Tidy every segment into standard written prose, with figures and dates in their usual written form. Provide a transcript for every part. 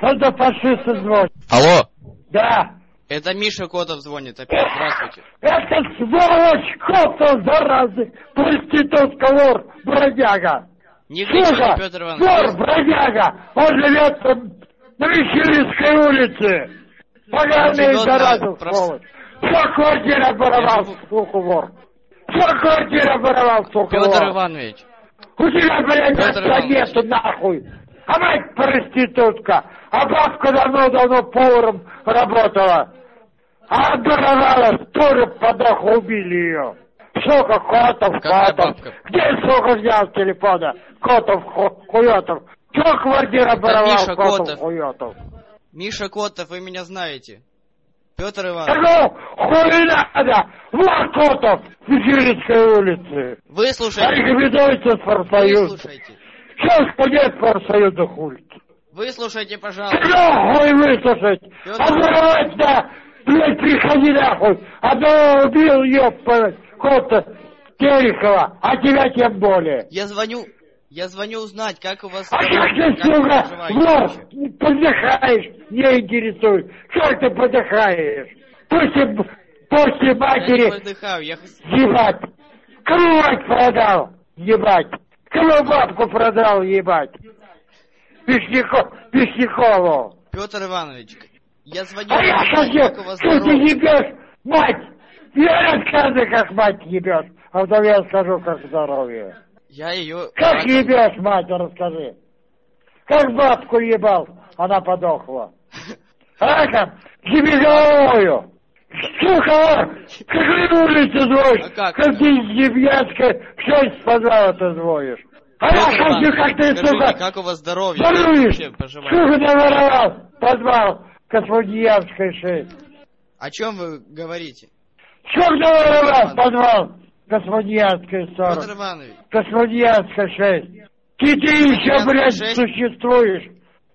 Это фашисты звонят. Алло. Да. Это Миша Котов звонит опять. Здравствуйте. Это сволочь Котов, заразы, проститутка, вор, бродяга. Не кричите, Петр Иванович. Вор, бродяга, он живет на Мещеринской улице. Поганый, заразу, сволочь. Все квартира воровал, сука, вор. Все квартира воровал, сука, вор. Петр Иванович. У тебя, блядь, места нету, нахуй. А мать проститутка, а бабка давно поваром работала. А воровала, тоже подох, убили ее. Сука, Котов, Котов. Где, сука, взял телефона? Котов, Хуётов. Чё квартира воровал, Котов, Хуётов? Миша Котов, вы меня знаете. Петр Иванович. Ну, хуй надо! Вот Котов, в Мещеринской улице. Выслушайте. Рекомендуется профсоюз. Выслушайте. Сейчас будет профсоюза хуй. Выслушайте, пожалуйста. Что хуй выслушать? А воровать, да, блядь, приходи нахуй. А то убил, ёпта, Кота Терехова, а тебя тем более. Я звоню узнать, как у вас... А как ты, сука, вор, подыхаешь, не интересует. Как ты подыхаешь? После матери... Я не подыхаю, я... Ебать! Кровь продал, ебать! Кого бабку продал, ебать! Вишнякову! Петр Иванович, я звоню... А я хочу, что ты ебешь, мать! Я рассказываю, как мать ебешь, а потом я скажу, как здоровье. Я ее... Как ебешь, мать, расскажи. Как бабку ебал, она подохла. Раком, еби головою. Сука, какой улице звонишь? Как ты из Демьянска в 6 с подвала ты звонишь? А я хочу, как ты, сука, как у вас здоровье? воруешь. Сука, наворовал, подвал, Космодемьянской 6. О чем вы говорите? Сука, наворовал, подвал, Космодемьянской 40. Петр Иванович. Космодемьянская 6. Ты еще, блядь, существуешь.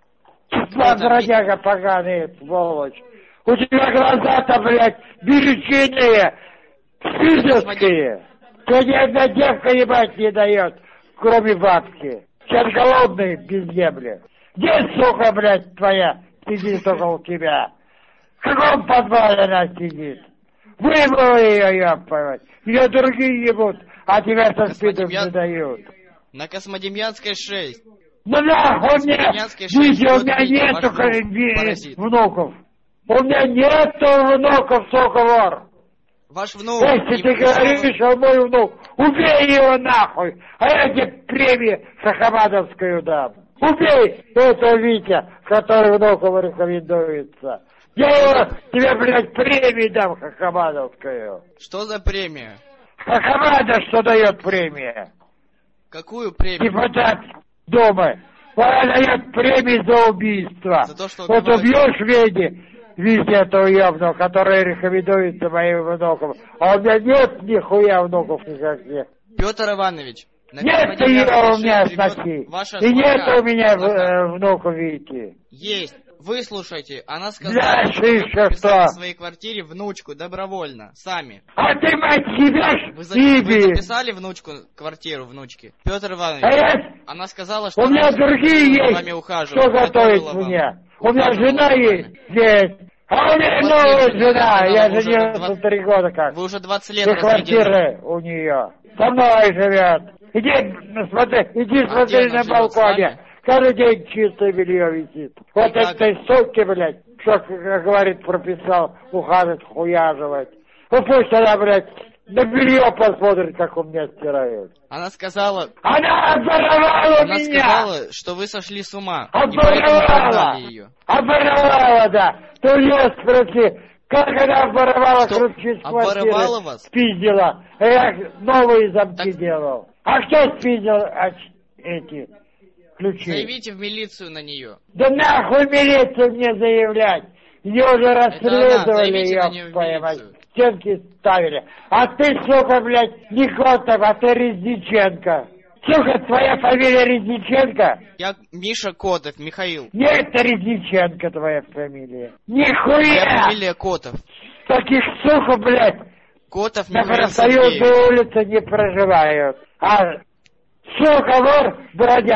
Бродяга поганый, сволочь. У тебя глаза-то, блядь, величинные, спидовские. Тебе ни одна девка ебать не дает, кроме бабки. Сейчас голодные без земли. Где, сука, блядь, твоя сидит около тебя? В каком подвале она сидит? Выбрал ее, ёпать. Ее другие ебут, а тебя со спидом не дают. На Космодемьянской 6. Ну нахуй мне, видите, у меня нету внуков. У меня нету внуков, сука, вор. Ваш внук. Если ты говоришь, что мой внук, убей его нахуй, а я тебе премию Сахамадовскую дам. Убей этого Витя, который внуком рекомендуется. Я его, тебе, блядь, премию дам Сахамадовскую. Что за премия? Сахамадов что дает премия? Какую премию? Депутат Думы. Он дает премию за убийство. За то, что вот убьешь Витя этого ебного, который рекомендуется моим внукам. А у меня нет нихуя внуков никаких. Петр Иванович. Нет его у меня сноси. И нет у меня внуков Вити. Есть. Выслушайте, она сказала, дальше что вы что? В своей квартире внучку добровольно, сами. А ты, мать, ебешь, вы записали внучку, квартиру внучки? Петр Иванович, она сказала, что у меня другие есть, вами ухаживает, что готовить мне. У меня жена есть здесь. А у меня новая жена, я женился 3 года как. Вы уже 20 лет разведены. Квартиры у нее. Со мной живет. Иди смотри на балконе. Каждый день чистое белье висит. Вот этой суки, блядь, что, как говорит, прописал, ухаживать, хуяживать. Ну пусть она, блядь, на белье посмотрит, как у меня стирают. Она сказала... Она оборовала меня! Она сказала, что вы сошли с ума. Оборовала! Оборовала, да! Ты у нее спроси, как она оборовала ключи с квартиры? Оборовала вас? Спиздила. Я новые замки делал. А кто спиздил эти... ключи. Заявите в милицию на нее. Да нахуй милицию мне заявлять. Ее уже расследовали, ёб твою мать. Стенки ставили. А ты, сука, блядь, не Котов, а ты Резниченко. Сука, твоя фамилия Резниченко? Я Миша Котов, Михаил. Нет, это Резниченко твоя фамилия. Нихуя! Моя фамилия Котов. Таких, сука, блядь, Котов на Михаил профсоюзной улице не проживают. А... Сука, вор, бродяг,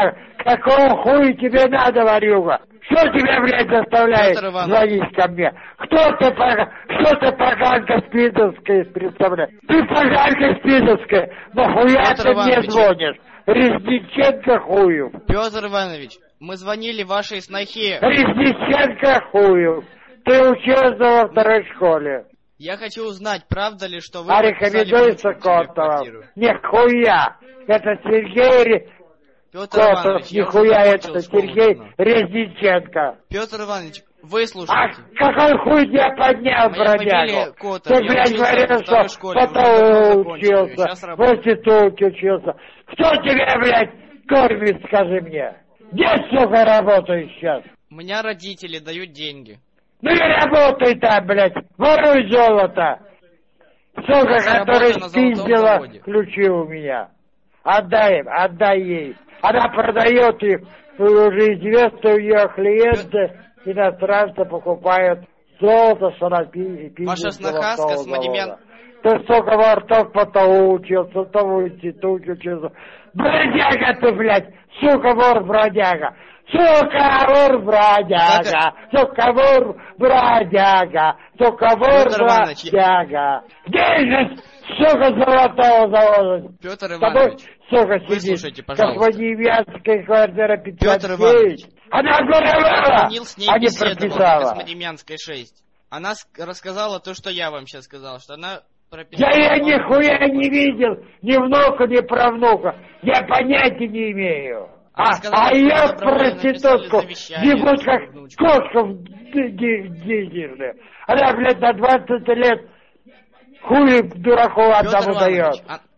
Какого хуя тебе надо, Варюга? Что тебя, блядь, заставляет звонить ко мне? Что ты поганка спидовская представляешь? Ты поганка спидовская, нахуя ты мне звонишь? Резниченко хуев. Петр Иванович, мы звонили вашей снохе. Резниченко хуев. Ты учился во второй школе. Я хочу узнать, правда ли, что вы... А рекомендуется Котов? Нихуя! Это Сергей Котов, нихуя это Сергей Резниченко. Петр Иванович, выслушайте. А какой хуй тебя поднял, бродягу? Ты, блядь, говорил, что потом учился, в институте учился. Кто тебя, блядь, кормит, скажи мне? Где, сука, работаешь сейчас? У меня родители дают деньги. Ну и работай там, блядь, воруй золото. Сука, которая спиздила ключи у меня. Отдай ей. Она продает их, уже известно, у нее клиенты, иностранцы покупают золото, что она пиздит. Ваша сноха с Космодемьян... Ты, сука, во рток потом учился, там в институте учился. Бродяга ты, блядь, сука, вор-бродяга. Сука, вор-бродяга. Сука, вор-бродяга. Сука, вор-бродяга. Где же, сука, золотого завода? Петр Иванович, сука, выслушайте, пожалуйста. Космодемьянская квартира 59. Петр Иванович, она говорила, с ней беседовал на Космодемьянской 6. Она рассказала то, что я вам сейчас сказал, что она... Я нихуя не видел, ни внука, ни правнука. Я понятия не имею. А я проститутку ебут как кошка в дизельную. Она, блядь, на 20 лет хуй дураку одному дает.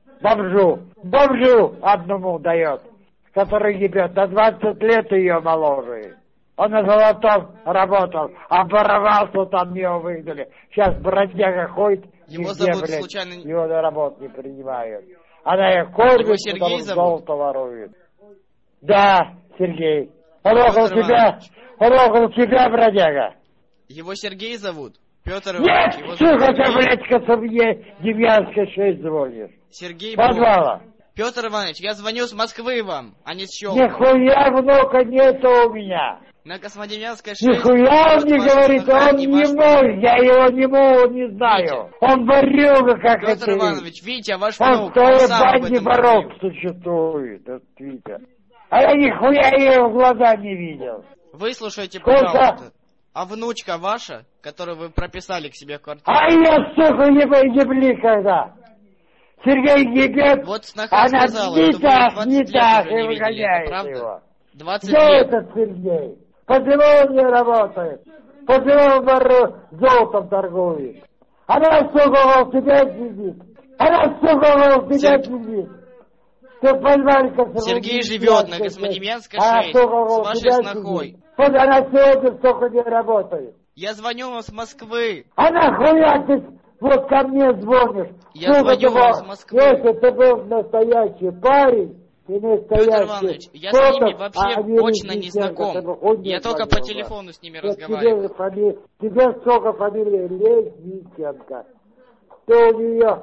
Бомжу одному дает, который ебет. На 20 лет ее моложе. Он на золотом работал, оборвался, там его выгнали. Сейчас бродяга ходит. Его везде, зовут блядь, случайно... Его на работу не принимают. Она ее кормит, Сергей зовут? Золото ворует. Да, Сергей. Он около тебя, бродяга. Его Сергей зовут? Петр Иванович. Нет, сука, ты, блядь, Космодемьянской 6 звонишь. Сергей Подвала. Петр Иванович, я звоню с Москвы вам, а не с Щелкова. Нихуя внука нету у меня. На Космодемьянской 6... Нихуя он не говорит, он не мой, я его не знаю. Он ворюга, как Петр это. Петр Иванович, Витя, ваш внук. Он в банде воров существует, этот Витя. А я нихуя ее в глаза не видел. Выслушайте, пожалуйста. А внучка ваша, которую вы прописали к себе в квартиру? А я, сука, ебли когда. Сергей ебет, вот сноха она сказала, не что так, не и выгоняет его. 20 Кто лет. этот Сергей? Почему он не работает? Почему он золотом торгует? Она, сука, у тебя сидит. Она, сука, у тебя сидит. Ты понимаешь, Сергей живет на Космодемьянской 6 с вашей снохой. Вот она сегодня столько не работает. Я звоню вам с Москвы. А нахуя ты вот ко мне звонишь? Я звоню вам с Москвы. Если ты был настоящий парень, и настоящий... Петр Иванович, я с ними вообще очно не знаком. Я только по телефону с ними разговариваю. Тебе сколько фамилий? Резниченко. Ты у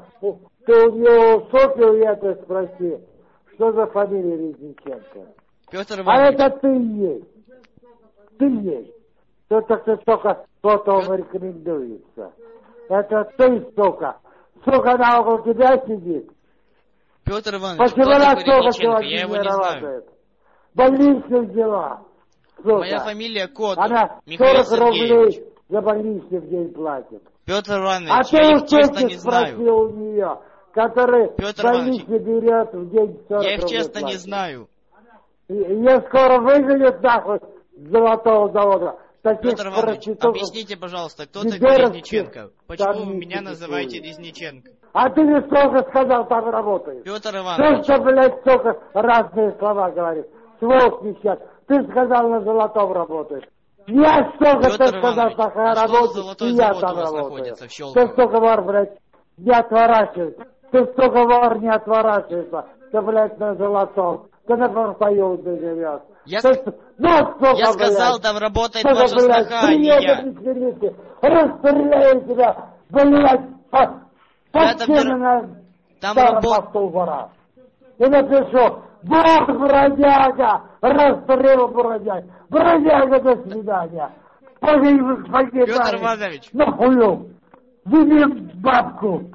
нее сопил, я тебя спроси. Что за фамилия Резниченко? Петр Иванович. А это ты есть. Ты есть. Это ты только потом рекомендуется. Это ты, сука. Сука, она около тебя сидит. Петр Иванович, почему она Резниченко? Я его не знаю. Больничные дела. Сука. Моя фамилия Котов. Она Михаил 40 рублей за больничный в день платит. Петр Иванович, а я их честно не знаю. У нее, который Петр больничный берет в день 40 я их честно платит. не знаю. Ее скоро выгонят нахуй с золотого завода. Петр Иванович, объясните, пожалуйста, кто такой Резниченко? Почему вы меня называете Резниченко? А ты мне столько сказал, там работаешь. Петр Иванович. Ты что, блядь, столько разные слова говоришь. Сволк несет. Ты сказал, на золотом работаешь. Я столько ты сказал, такая работа, и я там работаю. Ты столько вор, блядь, не отворачивайся. Ты столько вор не отворачивайся. Ты, блядь, на золотом. Ты на профсоюзе живешь. Я сказал, там работает ваша сноха, а не я. Расстреляю тебя, блядь, там работает... И напишу, Вот бродяга! Расстрел бродяга! Бродяга, до свидания! Погибай! Петр Иванович! Нахую! Вели бабку!